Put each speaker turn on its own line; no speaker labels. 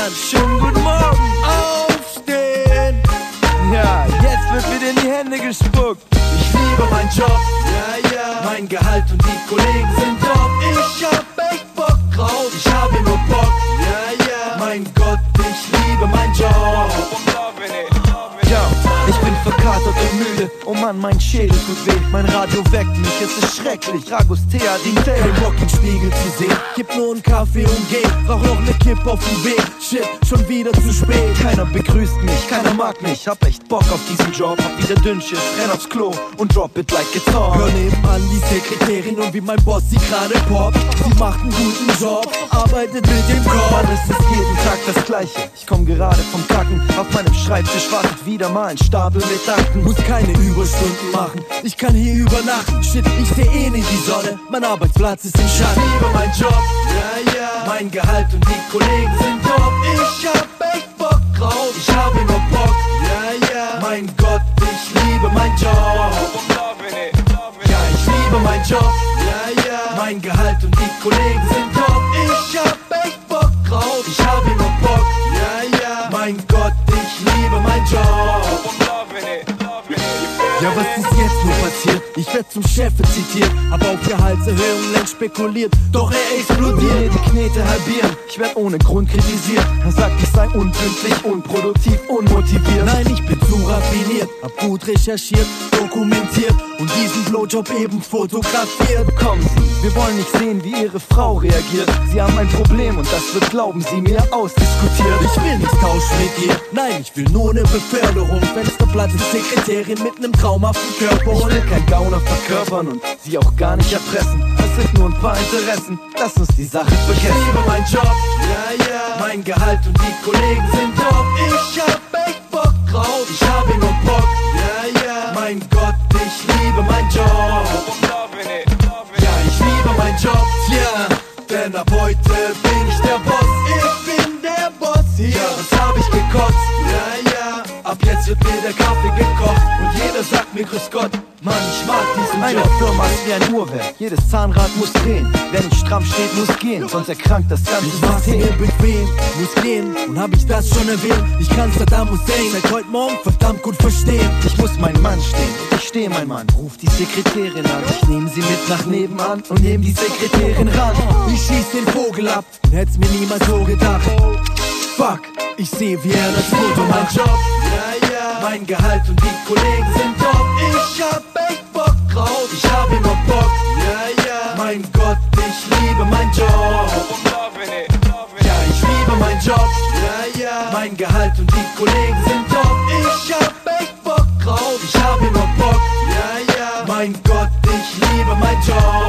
Hand, schönen guten Morgen. Aufstehen. Ja, jetzt wird wieder in die Hände gespuckt. Ich liebe meinen Job, ja, ja. Mein Gehalt und die Kollegen sind top. Ich hab echt Bock drauf, ich habe nur Bock, ja, ja. Mein Gott, ich liebe meinen Job. Ja, ich bin verkatert und müde. Oh Mann, mein Schädel tut weh. Mein Radio weckt mich, es ist schrecklich. Ragus Thea, die Tee. Kein Bock, den Spiegel zu sehen. Gib nur einen Kaffee und geh. Rauch noch ne Kippe auf dem Weg. Shit, schon wieder zu spät. Keiner begrüßt mich, keiner mag mich. Hab echt Bock auf diesen Job. Hab wieder Dünnschiss, renn aufs Klo und drop it like it's hot. Hör nebenan die Sekretärin und wie mein Boss sie gerade poppt. Sie macht einen guten Job, arbeitet mit dem Kopf. Mann, es ist jeden Tag das Gleiche. Ich komm gerade vom Kacken. Auf meinem Schreibtisch wartet wieder mal ein Stapel mit Akten. Muss keine Überstunden machen, ich kann hier übernachten. Shit, ich seh eh nicht die Sonne, mein Arbeitsplatz ist im Schatten. Ich liebe meinen Job, ja, ja. Mein Gehalt und die Kollegen sind top. Ich hab echt Bock drauf, ich habe nur Bock, ja, ja. Mein Gott, ich liebe meinen Job. Ja, ich liebe meinen Job, ja, ja. Mein Gehalt und die Kollegen sind top. Ich hab echt Bock drauf, ich habe nur Bock, ja, ja. Mein Gott, ich liebe meinen Job. Ja, was ist jetzt nur passiert? Ich werd zum Chef zitiert, hab auf Gehaltserhöhung längst spekuliert, doch er explodiert. Die Knete halbieren, ich werd ohne Grund kritisiert. Er sagt, ich sei unpünktlich, unproduktiv, unmotiviert. Nein, ich bin zu raffiniert, hab gut recherchiert, dokumentiert und diesen Blowjob eben fotografiert. Kommen Sie, wir wollen nicht sehen, wie Ihre Frau reagiert. Sie haben ein Problem und das wird, glauben Sie mir, ausdiskutiert. Ich will nichts tauschen mit ihr, nein, ich will nur eine Beförderung. Fensterplatz ist Sekretärin mit nem traumhaften Körper. Ich will kein Gauner verkörpern und sie auch gar nicht erpressen. Es sind nur ein paar Interessen, lass uns die Sache vergessen. Ich liebe meinen Job, ja, ja. Mein Gehalt und die Kollegen sind top. Ich hab echt Bock drauf, ich habe nur Bock, ja, ja. Mein Gott, ich liebe meinen Job. Ja, ich liebe meinen Job, ja. Denn ab heute bin ich der Boss. Ich bin der Boss hier. Ja, was hab ich gekotzt, ja, ja. Ab jetzt wird mir der Kaffee gekocht und jeder sagt mir grüß Gott. Mann, ich mag diesen Job. Eine Firma ist wie ein Uhrwerk, jedes Zahnrad muss drehen. Wer nicht stramm steht, muss gehen, sonst erkrankt das ganze System. Ich mach's mir bequem, muss gehen, und hab ich das schon erwähnt? Ich kann Saddam Hussein seit heute Morgen verdammt gut verstehen. Ich muss meinen Mann stehen, ich steh mein Mann. Ruf die Sekretärin an, ich nehm sie mit nach nebenan und nehm die Sekretärin ran. Ich schieß den Vogel ab und hätt's mir niemals so gedacht. Fuck, ich seh wie er das Foto. Mein Job, ja, ja. Mein Gehalt und die Kollegen sind top. Ich hab echt Bock drauf, ich habe nur Bock, ja, ja. Mein Gott, ich liebe meinen Job. Ja, ich liebe meinen Job, ja, ja. Mein Gehalt und die Kollegen sind top. Ich hab echt Bock drauf, ich habe nur Bock, ja, ja. Mein Gott, ich liebe meinen Job.